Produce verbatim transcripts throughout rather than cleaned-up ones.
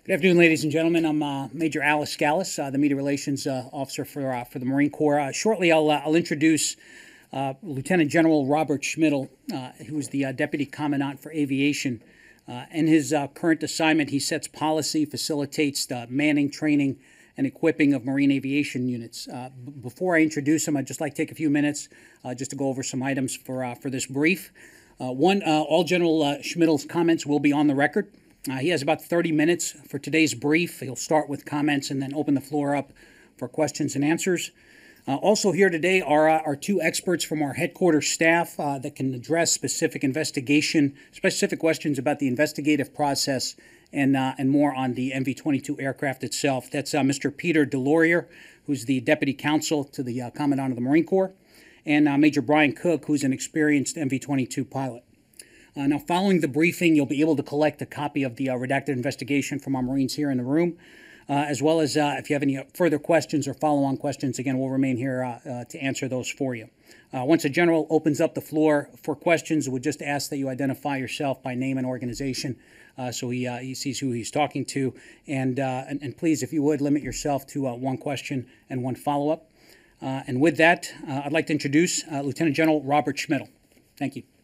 Good afternoon, ladies and gentlemen. I'm uh, Major Alice Scalise, uh, the Media Relations uh, Officer for uh, for the Marine Corps. Uh, shortly, I'll uh, I'll introduce uh, Lieutenant General Robert Schmidl, uh, who is the uh, Deputy Commandant for Aviation. Uh, in his uh, current assignment, he sets policy, facilitates the manning, training, and equipping of Marine aviation units. Uh, b- before I introduce him, I'd just like to take a few minutes uh, just to go over some items for uh, for this brief. Uh, one, uh, all General uh, Schmidl's comments will be on the record. Uh, he has about thirty minutes for today's brief. He'll start with comments and then open the floor up for questions and answers. Uh, also here today are uh, our two experts from our headquarters staff uh, that can address specific investigation, specific questions about the investigative process and uh, and more on the M V twenty-two aircraft itself. That's uh, Mister Peter Delorier, who's the Deputy Counsel to the uh, Commandant of the Marine Corps, and uh, Major Brian Cook, who's an experienced M V twenty-two pilot. Uh, now, following the briefing, you'll be able to collect a copy of the uh, redacted investigation from our Marines here in the room, uh, as well as uh, if you have any further questions or follow-on questions, again, we'll remain here uh, uh, to answer those for you. Uh, once the General opens up the floor for questions, we'll just ask that you identify yourself by name and organization uh, so he, uh, he sees who he's talking to. And, uh, and, and please, if you would, limit yourself to uh, one question and one follow-up. Uh, and with that, uh, I'd like to introduce uh, Lieutenant General Robert Schmidl. Thank you.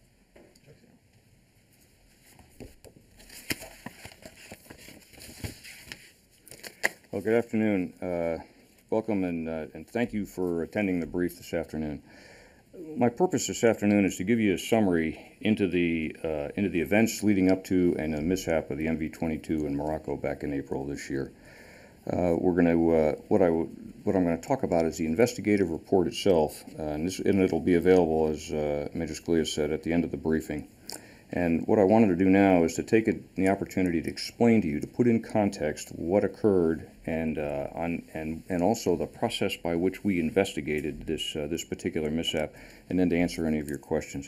Well, good afternoon. Uh, welcome and, uh, and thank you for attending the brief this afternoon. My purpose this afternoon is to give you a summary into the, uh, into the events leading up to and a mishap of the M V twenty-two in Morocco back in April this year. Uh, we're going to, uh, what, I what I'm going to talk about is the investigative report itself, uh, and, this, and it'll be available, as uh, Major Scalise said, at the end of the briefing. And what I wanted to do now is to take it, the opportunity to explain to you, to put in context what occurred and uh, on and and also the process by which we investigated this uh, this particular mishap, and then to answer any of your questions.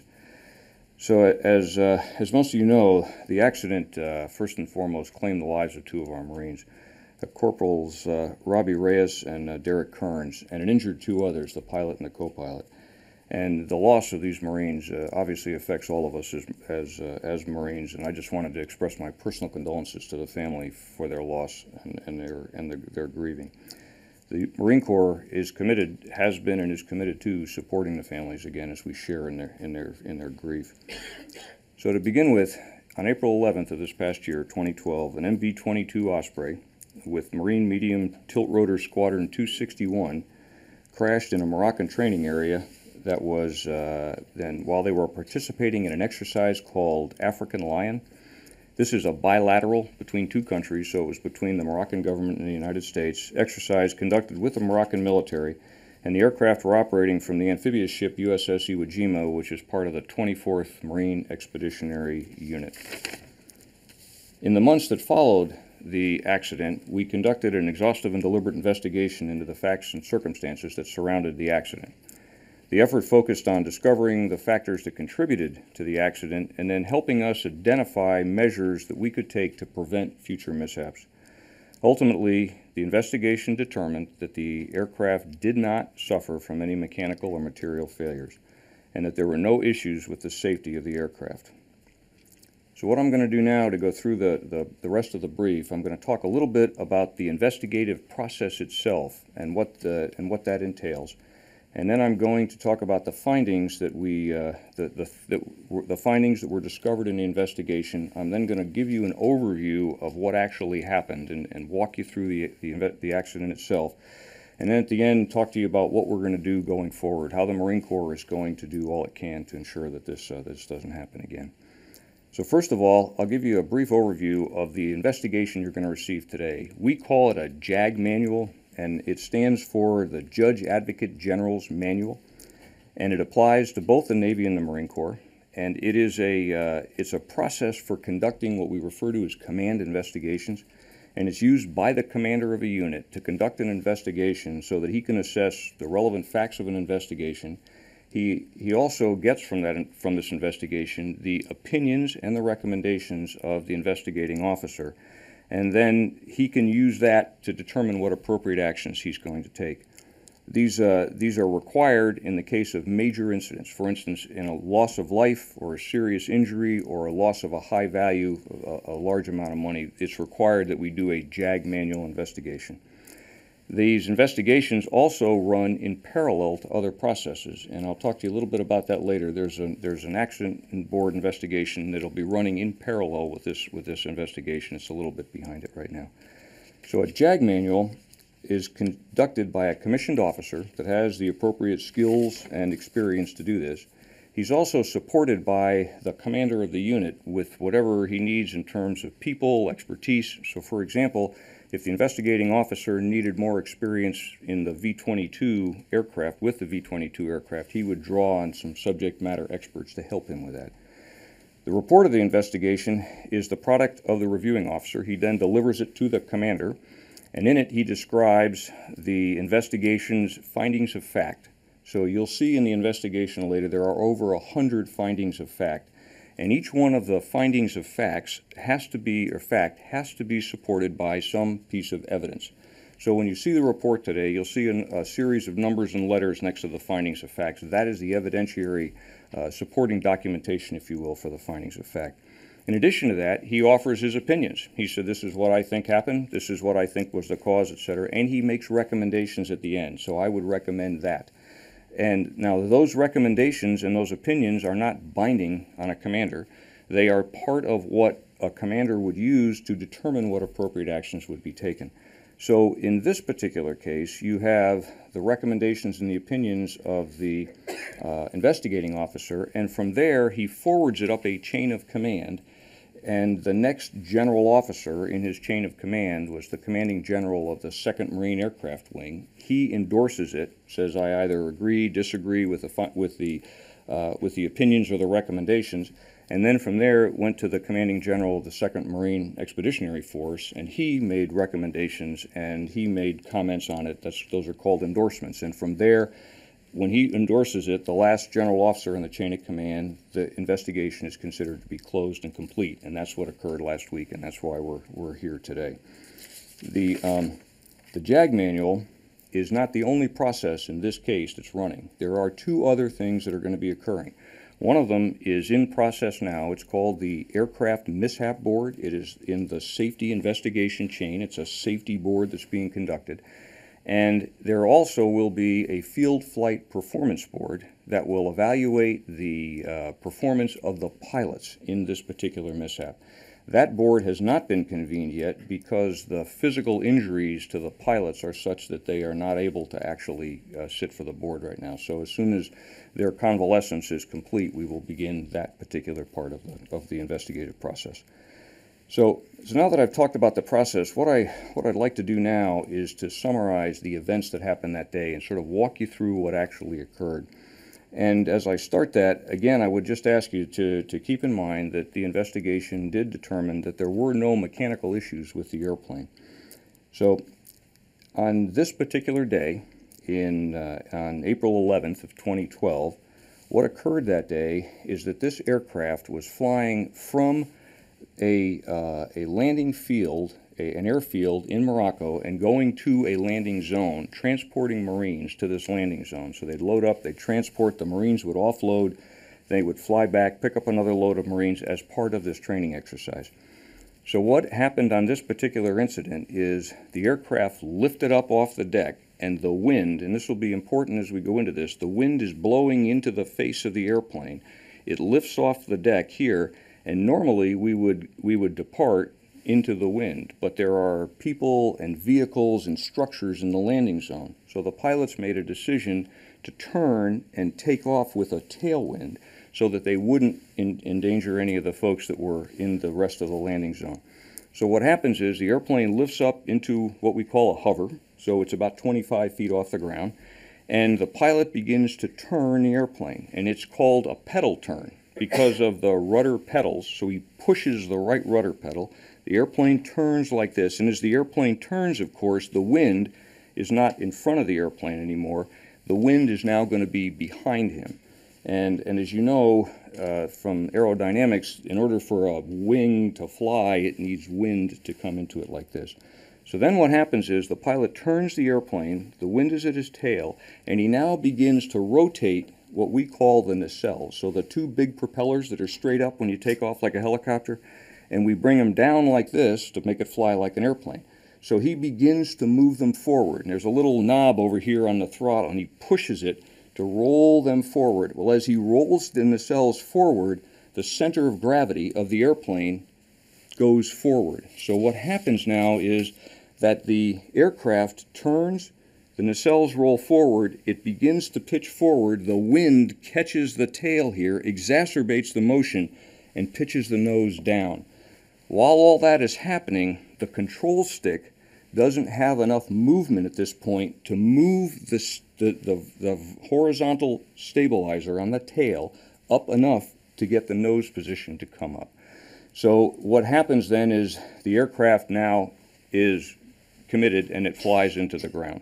So, as uh, as most of you know, the accident uh, first and foremost claimed the lives of two of our Marines, uh, Corporals uh, Robbie Reyes and uh, Derek Kearns, and it injured two others, the pilot and the co-pilot. And the loss of these Marines uh, obviously affects all of us as as, uh, as Marines, and I just wanted to express my personal condolences to the family for their loss and, and their and the, their grieving. The Marine Corps is committed, has been, and is committed to supporting the families again as we share in their in their in their grief. So to begin with, on April eleventh of this past year, twenty twelve, an M V twenty-two Osprey with Marine Medium Tilt Rotor Squadron two sixty-one crashed in a Moroccan training area. That was uh, then while they were participating in an exercise called African Lion. This is a bilateral between two countries, so it was between the Moroccan government and the United States. Exercise conducted with the Moroccan military, and the aircraft were operating from the amphibious ship U S S Iwo Jima, which is part of the twenty-fourth Marine Expeditionary Unit. In the months that followed the accident, we conducted an exhaustive and deliberate investigation into the facts and circumstances that surrounded the accident. The effort focused on discovering the factors that contributed to the accident and then helping us identify measures that we could take to prevent future mishaps. Ultimately, the investigation determined that the aircraft did not suffer from any mechanical or material failures and that there were no issues with the safety of the aircraft. So what I'm going to do now to go through the, the, the rest of the brief, I'm going to talk a little bit about the investigative process itself and what, the, and what that entails. And then I'm going to talk about the findings that we, uh, the, the, the, the findings that were discovered in the investigation. I'm then going to give you an overview of what actually happened and, and walk you through the, the, the accident itself. And then at the end, talk to you about what we're going to do going forward, how the Marine Corps is going to do all it can to ensure that this, uh, this doesn't happen again. So first of all, I'll give you a brief overview of the investigation you're going to receive today. We call it a JAG manual, and it stands for the Judge Advocate General's Manual, and it applies to both the Navy and the Marine Corps. And it is a uh, it's a process for conducting what we refer to as command investigations, and it's used by the commander of a unit to conduct an investigation so that he can assess the relevant facts of an investigation. He he also gets from that from this investigation the opinions and the recommendations of the investigating officer. And then he can use that to determine what appropriate actions he's going to take. These, uh, these are required in the case of major incidents. For instance, in a loss of life or a serious injury or a loss of a high value, a, a large amount of money, it's required that we do a JAG manual investigation. These investigations also run in parallel to other processes, and I'll talk to you a little bit about that later. There's, a, there's an accident board investigation that'll be running in parallel with this, with this investigation. It's a little bit behind it right now. So a JAG manual is conducted by a commissioned officer that has the appropriate skills and experience to do this. He's also supported by the commander of the unit with whatever he needs in terms of people, expertise. So for example, if the investigating officer needed more experience in the V twenty-two aircraft, with the V twenty-two aircraft, he would draw on some subject matter experts to help him with that. The report of the investigation is the product of the reviewing officer. He then delivers it to the commander, and in it he describes the investigation's findings of fact. So you'll see in the investigation later there are over a hundred findings of fact, and each one of the findings of facts has to be, or fact, has to be supported by some piece of evidence. So when you see the report today, you'll see an, a series of numbers and letters next to the findings of facts. That is the evidentiary uh, supporting documentation, if you will, for the findings of fact. In addition to that, he offers his opinions. He said, this is what I think happened, this is what I think was the cause, et cetera, and he makes recommendations at the end. So I would recommend that. And now those recommendations and those opinions are not binding on a commander. They are part of what a commander would use to determine what appropriate actions would be taken. So in this particular case, you have the recommendations and the opinions of the uh, investigating officer, and from there he forwards it up a chain of command, and the next general officer in his chain of command was the commanding general of the second Marine Aircraft Wing. He endorses it, says I either agree, disagree with the, with the, uh, with the opinions or the recommendations, and then from there it went to the commanding general of the second Marine Expeditionary Force, and he made recommendations and he made comments on it. That's, those are called endorsements, and from there, when he endorses it, the last general officer in the chain of command, the investigation is considered to be closed and complete, and that's what occurred last week, and that's why we're, we're here today. The, um, the JAG manual is not the only process in this case that's running. There are two other things that are going to be occurring. One of them is in process now. It's called the Aircraft Mishap Board. It is in the safety investigation chain. It's a safety board that's being conducted. And there also will be a field flight performance board that will evaluate the uh, performance of the pilots in this particular mishap. That board has not been convened yet because the physical injuries to the pilots are such that they are not able to actually uh, sit for the board right now. So as soon as their convalescence is complete, we will begin that particular part of the, of the investigative process. So, so now that I've talked about the process, what, I, what I'd like to do now is to summarize the events that happened that day and sort of walk you through what actually occurred. And as I start that, again, I would just ask you to, to keep in mind that the investigation did determine that there were no mechanical issues with the airplane. So on this particular day, in, uh, on April eleventh of twenty twelve, what occurred that day is that this aircraft was flying from a, uh, a landing field, a, an airfield in Morocco, and going to a landing zone, transporting Marines to this landing zone. So they'd load up, they'd transport, the Marines would offload, they would fly back, pick up another load of Marines as part of this training exercise. So what happened on this particular incident is the aircraft lifted up off the deck, and the wind, and this will be important as we go into this, the wind is blowing into the face of the airplane. It lifts off the deck here, and normally we would, we would depart into the wind, but there are people and vehicles and structures in the landing zone. So the pilots made a decision to turn and take off with a tailwind so that they wouldn't in, endanger any of the folks that were in the rest of the landing zone. So what happens is the airplane lifts up into what we call a hover, so it's about twenty-five feet off the ground, and the pilot begins to turn the airplane, and it's called a pedal turn because of the rudder pedals. So he pushes the right rudder pedal. The airplane turns like this, and as the airplane turns, of course, the wind is not in front of the airplane anymore. The wind is now going to be behind him. And, and as you know uh, from aerodynamics, in order for a wing to fly, it needs wind to come into it like this. So then what happens is the pilot turns the airplane, the wind is at his tail, and he now begins to rotate what we call the nacelles. So the two big propellers that are straight up when you take off like a helicopter, and we bring them down like this to make it fly like an airplane. So he begins to move them forward. And there's a little knob over here on the throttle, and he pushes it to roll them forward. Well, as he rolls the nacelles forward, the center of gravity of the airplane goes forward. So what happens now is that the aircraft turns, the nacelles roll forward, it begins to pitch forward, the wind catches the tail here, exacerbates the motion, and pitches the nose down. While all that is happening, the control stick doesn't have enough movement at this point to move the, the, the, the horizontal stabilizer on the tail up enough to get the nose position to come up. So what happens then is the aircraft now is committed and it flies into the ground.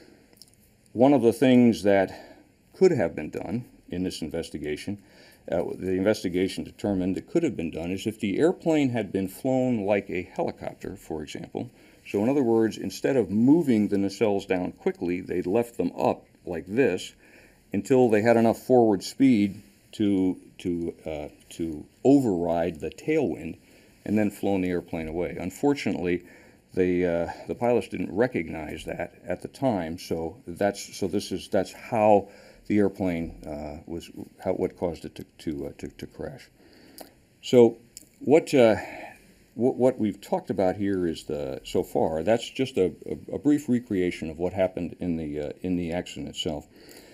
One of the things that could have been done in this investigation, uh, the investigation determined that could have been done, is if the airplane had been flown like a helicopter, for example. So in other words, instead of moving the nacelles down quickly, they left them up like this until they had enough forward speed to, to, uh, to override the tailwind and then flown the airplane away. Unfortunately, the, uh, the pilots didn't recognize that at the time, so, that's, so this is, that's how the airplane uh, was, how, what caused it to, to, uh, to, to crash. So what, uh, what, what we've talked about here is the, so far, that's just a, a, a brief recreation of what happened in the, uh, in the accident itself.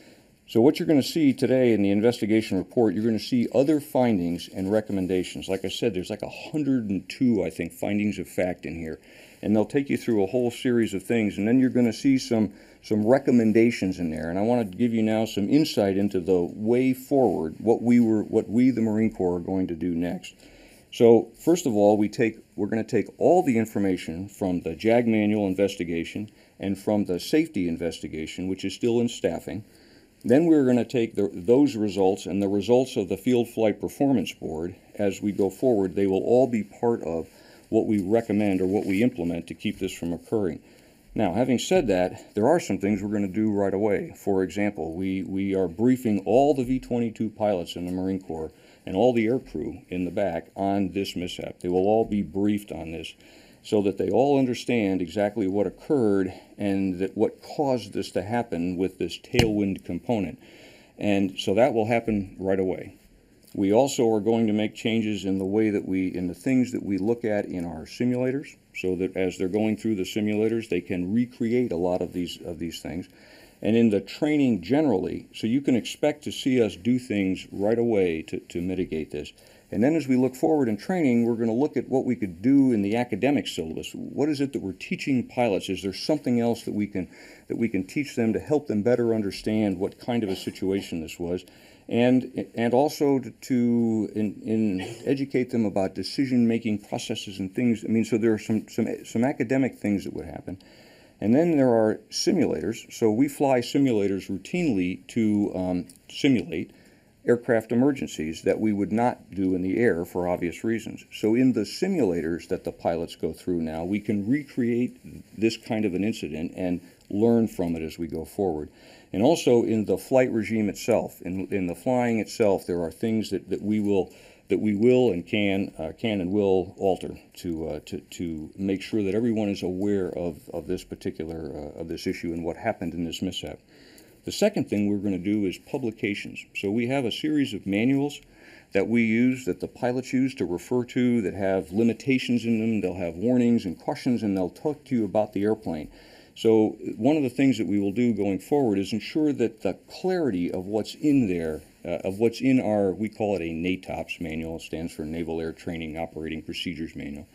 So what you're going to see today in the investigation report, you're going to see other findings and recommendations. Like I said, there's like one hundred and two, I think, findings of fact in here. And they'll take you through a whole series of things. And then you're going to see some, some recommendations in there. And I want to give you now some insight into the way forward, what we, were, what we the Marine Corps, are going to do next. So first of all, we take, we're going to take all the information from the JAG manual investigation and from the safety investigation, which is still in staffing. Then we're going to take the, those results and the results of the Field Flight Performance Board as we go forward. They will all be part of what we recommend or what we implement to keep this from occurring. Now, having said that, there are some things we're going to do right away. For example, we, we are briefing all the V twenty-two pilots in the Marine Corps and all the air crew in the back on this mishap. They will all be briefed on this so that they all understand exactly what occurred and that what caused this to happen with this tailwind component. And so that will happen right away. We also are going to make changes in the way that we, in the things that we look at in our simulators, so that as they're going through the simulators, they can recreate a lot of these, of these things. And in the training generally, so you can expect to see us do things right away to, to mitigate this. And then as we look forward in training, we're going to look at what we could do in the academic syllabus. What is it that we're teaching pilots? Is there something else that we can, that we can teach them to help them better understand what kind of a situation this was? And, and also to, to in, in educate them about decision-making processes and things. I mean, so there are some, some, some academic things that would happen. And then there are simulators. So we fly simulators routinely to um, simulate aircraft emergencies that we would not do in the air for obvious reasons. So in the simulators that the pilots go through now, we can recreate this kind of an incident and learn from it as we go forward. And also in the flight regime itself, in, in the flying itself, there are things that, that we will that we will and can uh, can and will alter to uh, to to make sure that everyone is aware of of this particular uh, of this issue and what happened in this mishap. The second thing we're going to do is publications. So we have a series of manuals that we use, that the pilots use to refer to, that have limitations in them. They'll have warnings and cautions, and they'll talk to you about the airplane. So one of the things that we will do going forward is ensure that the clarity of what's in there, uh, of what's in our, we call it a NATOPS manual, it stands for Naval Air Training Operating Procedures Manual.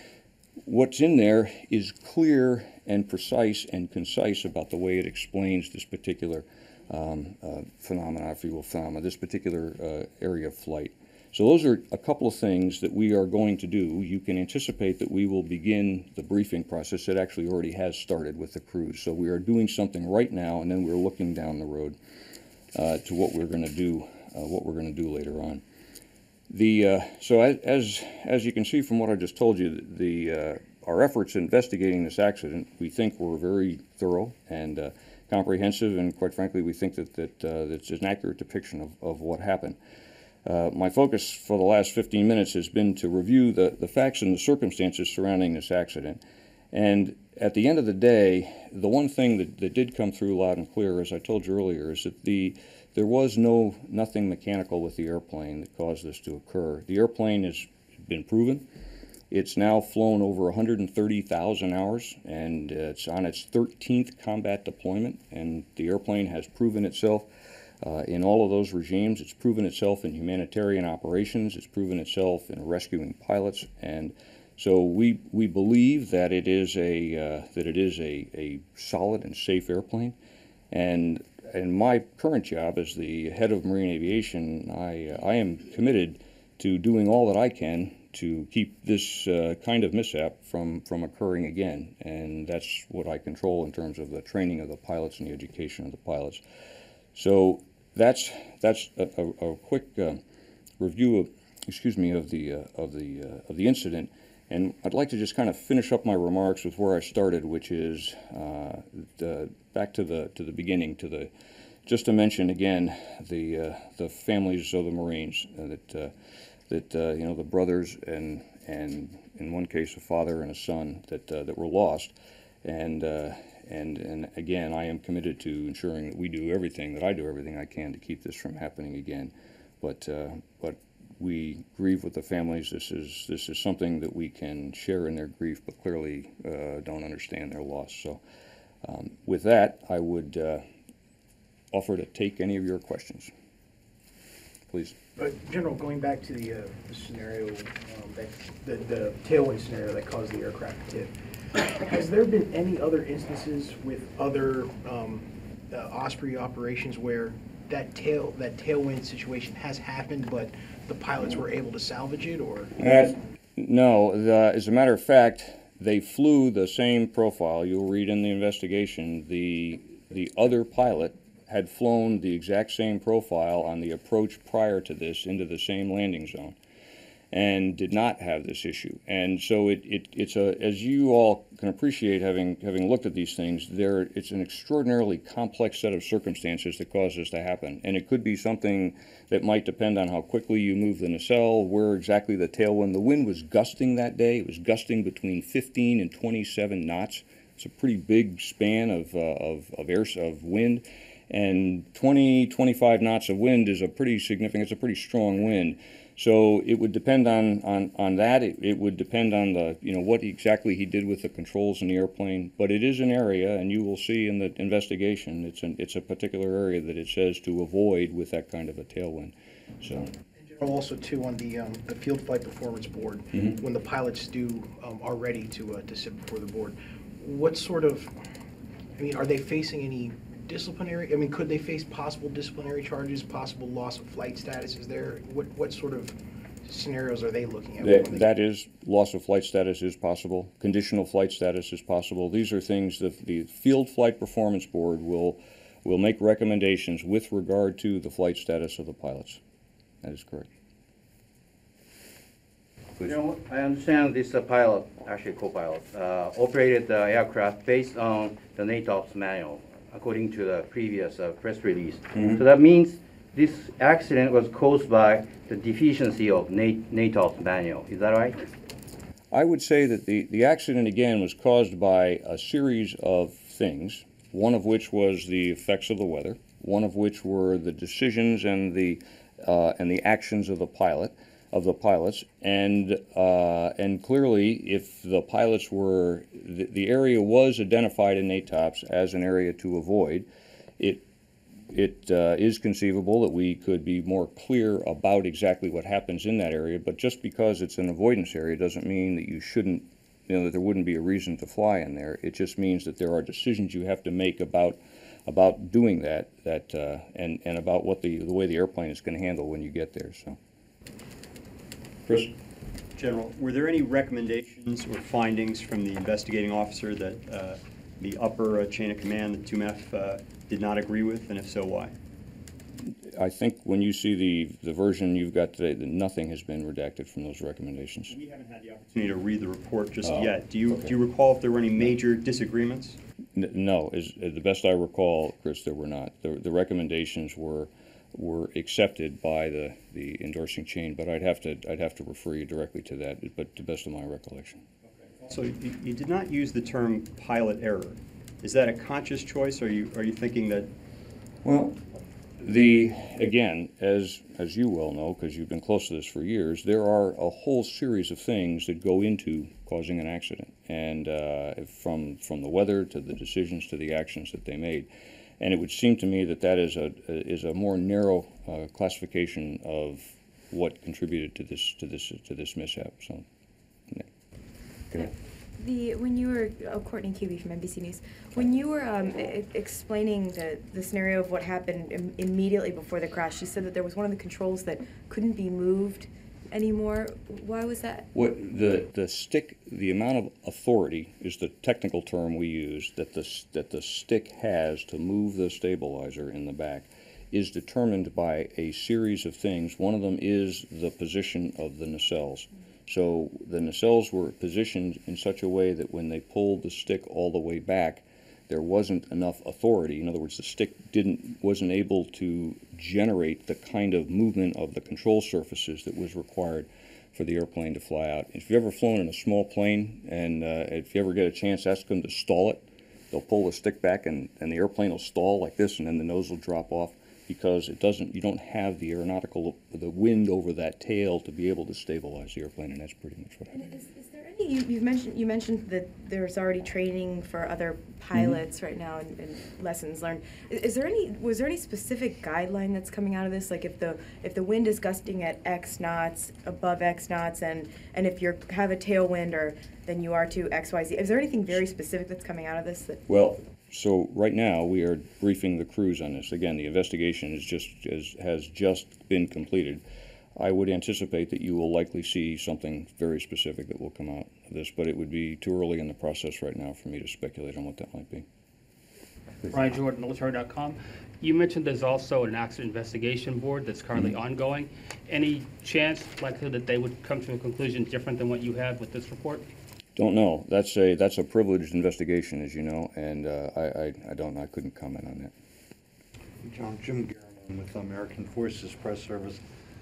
What's in there is clear and precise and concise about the way it explains this particular um, uh, phenomena, if you will, phenomena, this particular uh, area of flight. So those are a couple of things that we are going to do. You can anticipate that we will begin the briefing process. It actually already has started with the crews. So we are doing something right now, and then we're looking down the road uh, to what we're going to do, uh, what we're going to do later on. The uh, so as, as as you can see from what I just told you, the uh, our efforts investigating this accident, we think, were very thorough and uh, comprehensive, and quite frankly, we think that, that uh, that's an accurate depiction of, of what happened. Uh, my focus for the last fifteen minutes has been to review the, the facts and the circumstances surrounding this accident. And at the end of the day, the one thing that, that did come through loud and clear, as I told you earlier, is that the there was no nothing mechanical with the airplane that caused this to occur. The airplane has been proven. It's now flown over one hundred thirty thousand hours, and uh, it's on its thirteenth combat deployment, and the airplane has proven itself uh, in all of those regimes. It's proven itself in humanitarian operations. It's proven itself in rescuing pilots, and so we we believe that it is a uh, that it is a, a solid and safe airplane. And in my current job as the head of Marine Aviation, I uh, I am committed to doing all that I can to keep this uh, kind of mishap from, from occurring again. And that's what I control in terms of the training of the pilots and the education of the pilots. So that's, that's a, a, a quick uh, review of, excuse me, of the, uh, of, the, uh, of the incident. And I'd like to just kind of finish up my remarks with where I started, which is uh, the, back to the, to the beginning, to the, just to mention again the, uh, the families of the Marines uh, that uh, that uh, you know, the brothers and and in one case a father and a son that uh, that were lost, and uh, and and again I am committed to ensuring that we do everything, that I do everything I can to keep this from happening again. But uh, but we grieve with the families. This is this is something that we can share in their grief, but clearly uh, don't understand their loss. So um, with that, I would uh, offer to take any of your questions, please. But General, going back to the, uh, the scenario, um, that, the, the tailwind scenario that caused the aircraft to tip, has there been any other instances with other um, uh, Osprey operations where that tail that tailwind situation has happened, but the pilots were able to salvage it, or? Uh, no, the, as a matter of fact, they flew the same profile. You'll read in the investigation, the the other pilot had flown the exact same profile on the approach prior to this into the same landing zone and did not have this issue. And so it, it, it's a, as you all can appreciate, having having looked at these things, there it's an extraordinarily complex set of circumstances that caused this to happen. And it could be something that might depend on how quickly you move the nacelle, where exactly the tailwind. The wind was gusting that day. It was gusting between fifteen and twenty-seven knots. It's a pretty big span of, uh, of, of air, of wind. And twenty, twenty-five knots of wind is a pretty significant, it's a pretty strong wind. So it would depend on, on, on that. It, it would depend on the, you know, what exactly he did with the controls in the airplane. But it is an area, and you will see in the investigation, it's, an, it's a particular area that it says to avoid with that kind of a tailwind. So. Also, too, on the um, the Field Flight Performance Board, mm-hmm. when the pilots do um, are ready to uh, to sit before the board, what sort of, I mean, are they facing any disciplinary, I mean, could they face possible disciplinary charges, possible loss of flight status? Is there, what, what sort of scenarios are they looking at? That, that is, loss of flight status is possible. Conditional flight status is possible. These are things that the Field Flight Performance Board will, will make recommendations with regard to the flight status of the pilots. That is correct. You know, I understand this uh, pilot, actually co-pilot, uh, operated the aircraft based on the NATOPS manual, according to the previous uh, press release. Mm-hmm. So that means this accident was caused by the deficiency of NATOPS manual. Is that right? I would say that the, the accident, again, was caused by a series of things, one of which was the effects of the weather, one of which were the decisions and the, uh, and the actions of the pilot. of the pilots, and uh, and clearly, if the pilots were, the, the area was identified in NATOPS as an area to avoid, it it uh, is conceivable that we could be more clear about exactly what happens in that area. But just because it's an avoidance area doesn't mean that you shouldn't, you know, that there wouldn't be a reason to fly in there. It just means that there are decisions you have to make about about doing that, that uh, and and about what the the way the airplane is going to handle when you get there. So. Chris? General, were there any recommendations or findings from the investigating officer that uh, the upper uh, chain of command, the two M F, uh, did not agree with, and if so, why? I think when you see the, the version you've got today, that nothing has been redacted from those recommendations. We haven't had the opportunity to read the report just Oh, yet. Do you, okay. do you recall if there were any major disagreements? N- No, as, as the best I recall, Chris, there were not. The, the recommendations were, were accepted by the, the endorsing chain, but I'd have to, I'd have to refer you directly to that, but to the best of my recollection. So you, you did not use the term pilot error. Is that a conscious choice, or are you, are you thinking that? Well, the, again, as, as you well know, because you've been close to this for years, there are a whole series of things that go into causing an accident. And uh, from, from the weather to the decisions to the actions that they made. And it would seem to me that that is a, is a more narrow uh, classification of what contributed to this, to this, to this mishap, so. Yeah. Go ahead. The, when you were, oh, Courtney Cubey from N B C News, when you were um, e- explaining the, the scenario of what happened Im- immediately before the crash, you said that there was one of the controls that couldn't be moved anymore. Why was that? What, the, the stick, the amount of authority is the technical term we use, that the, s- that the stick has to move the stabilizer in the back is determined by a series of things. One of them is the position of the nacelles. So the nacelles were positioned in such a way that when they pulled the stick all the way back, there wasn't enough authority. In other words, the stick didn't, wasn't able to generate the kind of movement of the control surfaces that was required for the airplane to fly out. If you've ever flown in a small plane, and uh, if you ever get a chance, ask them to stall it. They'll pull the stick back, and, and the airplane will stall like this, and then the nose will drop off, because it doesn't, you don't have the aeronautical, the wind over that tail to be able to stabilize the airplane, and that's pretty much what happened. Is, is there any, you, you've mentioned, you mentioned that there's already training for other pilots right now and, and lessons learned. Is, is there any, was there any specific guideline that's coming out of this? Like if the, if the wind is gusting at X knots, above X knots, and, and if you have a tailwind, or then you are to X, Y, Z, is there anything very specific that's coming out of this that? Well, so right now, we are briefing the crews on this. Again, the investigation is just, is, has just been completed. I would anticipate that you will likely see something very specific that will come out of this, but it would be too early in the process right now for me to speculate on what that might be. Brian Jordan, military dot com. You mentioned there's also an accident investigation board that's currently Mm-hmm. ongoing. Any chance, likelihood that they would come to a conclusion different than what you had with this report? Don't know. That's a, that's a privileged investigation, as you know, and uh, I, I, I don't, I couldn't comment on that. John, Jim Garriman with American Forces Press Service.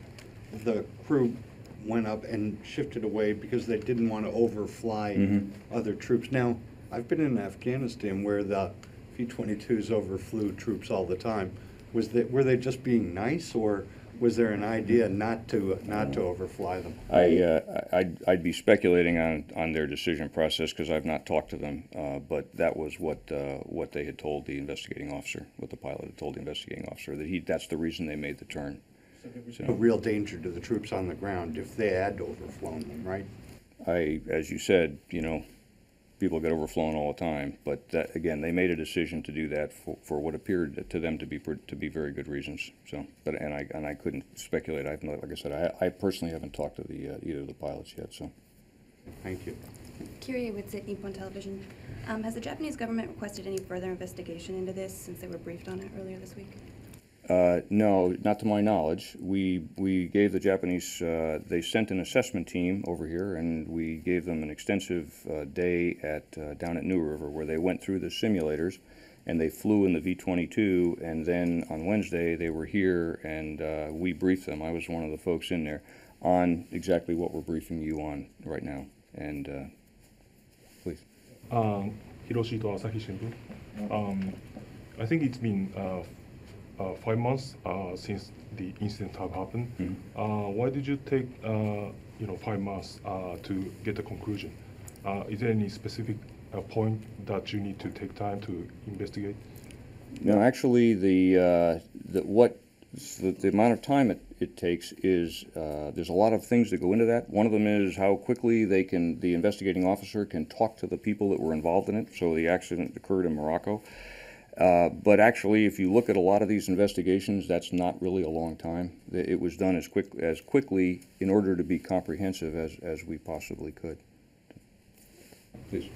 The crew went up and shifted away because they didn't want to overfly Mhm. other troops. Now, I've been in Afghanistan where the V twenty-twos overflew troops all the time. Was that, were they just being nice, or was there an idea not to not to overfly them? I, uh, I'd, I'd be speculating on, on their decision process because I've not talked to them, uh, but that was what, uh, what they had told the investigating officer, what the pilot had told the investigating officer, that he, that's the reason they made the turn. So, A real danger to the troops on the ground if they had overflown them, right? I, as you said, you know, people get overflown all the time, but that, again, they made a decision to do that for, for what appeared to them to be per- to be very good reasons. So, but and I and I couldn't speculate. I've not, like I said, I, I personally haven't talked to the uh, either of the pilots yet. So, Thank you. Kyrie with Nippon Television. Um, has the Japanese government requested any further investigation into this since they were briefed on it earlier this week? Uh, no, not to my knowledge. We we gave the Japanese, uh, they sent an assessment team over here, and we gave them an extensive uh, day at uh, down at New River, where they went through the simulators, and they flew in the V twenty-two, and then on Wednesday they were here, and uh, we briefed them. I was one of the folks in there on exactly what we're briefing you on right now. And uh, please. Um, Hiroshi to Asahi Shimbun. Um, I think it's been uh, uh, five months uh, since the incident have happened. Mhm. Uh, why did you take uh, you know five months uh, to get a conclusion? Uh, is there any specific uh, point that you need to take time to investigate? No, actually, the, uh, the what the, the amount of time it, it takes is uh, there's a lot of things that go into that. One of them is how quickly they can the investigating officer can talk to the people that were involved in it. So the accident occurred in Morocco. Uh, but actually, if you look at a lot of these investigations, that's not really a long time. It was done as quick as quickly in order to be comprehensive as, as we possibly could. Please.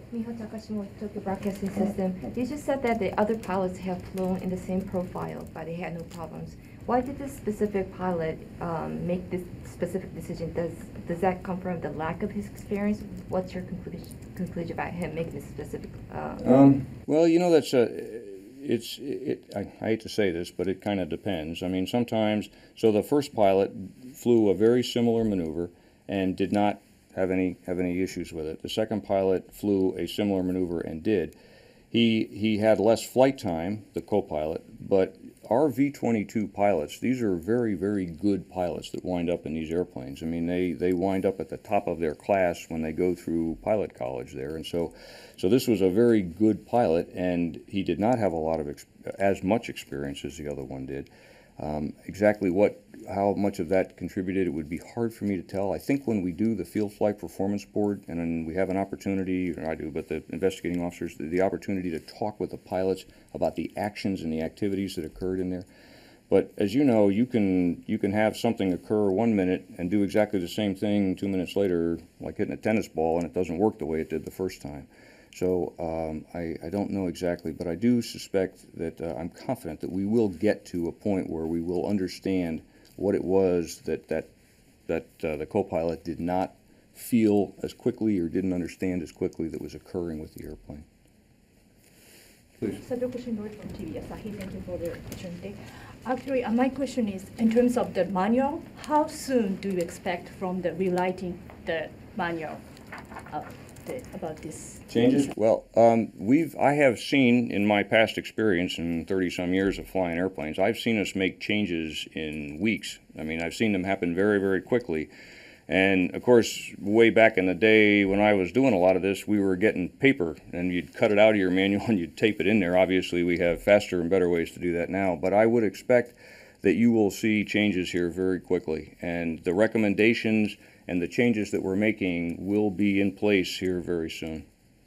Miho Takashimo, Tokyo Broadcasting System. You just said that the other pilots have flown in the same profile, but they had no problems. Why did this specific pilot um, make this specific decision? Does does that come from the lack of his experience? What's your conclusion conclusion about him making this specific? Uh, Um, well, you know, that's a, it's, it, I, I hate to say this, but it kind of depends. I mean, sometimes, so the first pilot flew a very similar maneuver and did not have any, have any issues with it. The second pilot flew a similar maneuver and did. He, he had less flight time, the co-pilot, but our V twenty-two pilots, these are very, very good pilots that wind up in these airplanes. I mean, they, they wind up at the top of their class when they go through pilot college there. And so, so this was a very good pilot, and he did not have a lot of, ex as much experience as the other one did. Um, exactly what, how much of that contributed, it would be hard for me to tell. I think when we do the Field Flight Performance Board, and then we have an opportunity, or I do, but the investigating officers, the, the opportunity to talk with the pilots about the actions and the activities that occurred in there. But as you know, you can, you can have something occur one minute and do exactly the same thing two minutes later, like hitting a tennis ball, and it doesn't work the way it did the first time. So um, I, I don't know exactly, but I do suspect that uh, I'm confident that we will get to a point where we will understand what it was that that that uh, the co-pilot did not feel as quickly or didn't understand as quickly that was occurring with the airplane. Please. Sadoko Shindori from T V Asahi. Thank you for the opportunity. Actually, uh, my question is, in terms of the manual, how soon do you expect from the rewriting the manual uh, the, about this? Changes? Well, um, we've, I have seen in my past experience in thirty some years of flying airplanes, I've seen us make changes in weeks. I mean, I've seen them happen very, very quickly. And of course, way back in the day when I was doing a lot of this, we were getting paper and you'd cut it out of your manual and you'd tape it in there. Obviously, we have faster and better ways to do that now, but I would expect that you will see changes here very quickly. And the recommendations and the changes that we're making will be in place here very soon.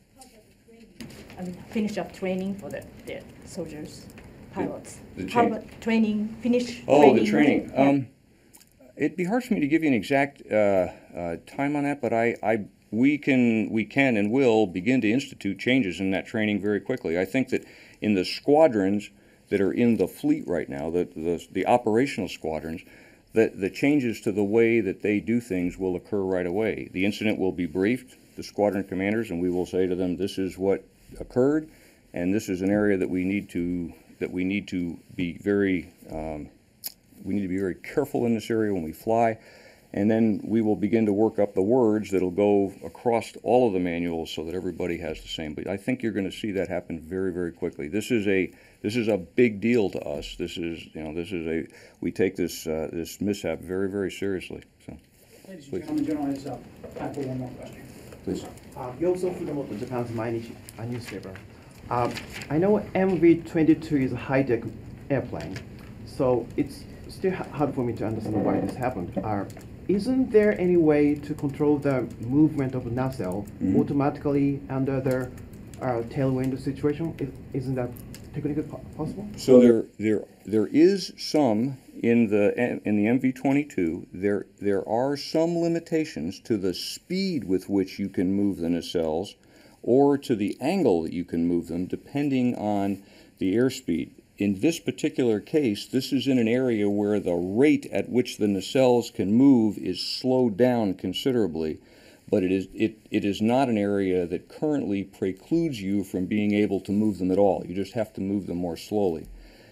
I mean, finish up training for the, the soldiers, pilots. The, the How about training, finish oh, training? the training. Yeah. Um, it'd be hard for me to give you an exact uh, uh, time on that, but I, I, we can, we can and will begin to institute changes in that training very quickly. I think that in the squadrons that are in the fleet right now, the, the, the operational squadrons, that the changes to the way that they do things will occur right away. The incident will be briefed, the squadron commanders, and we will say to them, this is what occurred, and this is an area that we need to that we need to be very um, we need to be very careful in this area when we fly, and then we will begin to work up the words that'll go across all of the manuals so that everybody has the same. But I think you're going to see that happen very, very quickly. This is a this is a big deal to us. This is you know this is a we take this uh, this mishap very, very seriously. So, Ladies and please. gentlemen, General has uh, time for one more question. Please. Uh, Yoso Fudamoto, Japan's Mainichi, a newspaper. Uh, I know M V twenty-two is a high-tech airplane, so it's still ha hard for me to understand why this happened. Uh, isn't there any way to control the movement of nacelle Mm-hmm. automatically under the uh, tailwind situation? Is, isn't that technically po possible? So there, there, there is some in the in the M V twenty-two. There, there are some limitations to the speed with which you can move the nacelles, or to the angle that you can move them, depending on the airspeed. In this particular case, this is in an area where the rate at which the nacelles can move is slowed down considerably. But it is, it, it is not an area that currently precludes you from being able to move them at all. You just have to move them more slowly.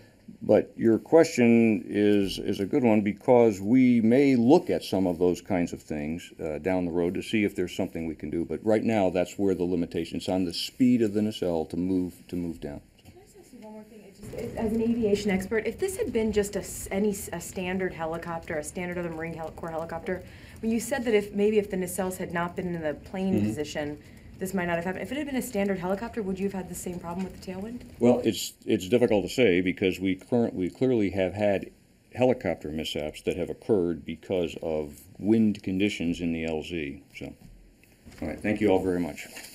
But your question is, is a good one, because we may look at some of those kinds of things uh, down the road to see if there's something we can do. But right now, that's where the limitations on the speed of the nacelle to move, to move down. Can I just ask you one more thing? It just- As an aviation expert, if this had been just a, s- any, s- a standard helicopter, a standard other Marine heli Corps helicopter, when you said that if maybe if the nacelles had not been in the plane Mhm. position, this might not have happened. If it had been a standard helicopter, would you have had the same problem with the tailwind? Well, it's, it's difficult to say, because we current, we clearly have had helicopter mishaps that have occurred because of wind conditions in the L Z. So, all right, thank you all very much.